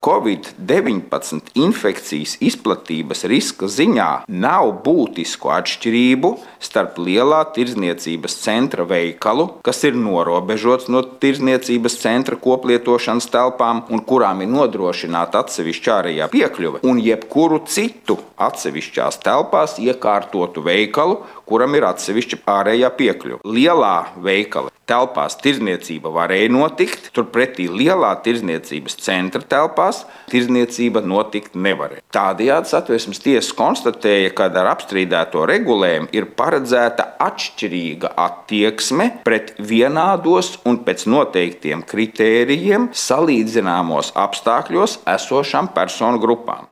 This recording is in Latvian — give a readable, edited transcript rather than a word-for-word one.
Covid-19 infekcijas izplatības riska ziņā nav būtisku atšķirību starp lielā tirdzniecības centra veikalu, kas ir norobežots no tirdzniecības centra koplietošanas telpām un kurām ir nodrošināta atsevišķa ārējā piekļuve, un jebkuru citu atsevišķās telpās iekārtotu veikalu, kuram ir atsevišķa ārējā piekļuve. Lielā veikala telpās tirdzniecība varēja notikt, turpretī lielā tirdzniecības centra telpās tirdzniecība notikt nevarēja. Tādējādi Satversmes tiesa konstatēja, ka ar apstrīdēto regulējumu ir paredzēta atšķirīga attieksme pret vienādos un pēc noteiktiem kritērijiem salīdzināmos apstākļos esošām personu grupām.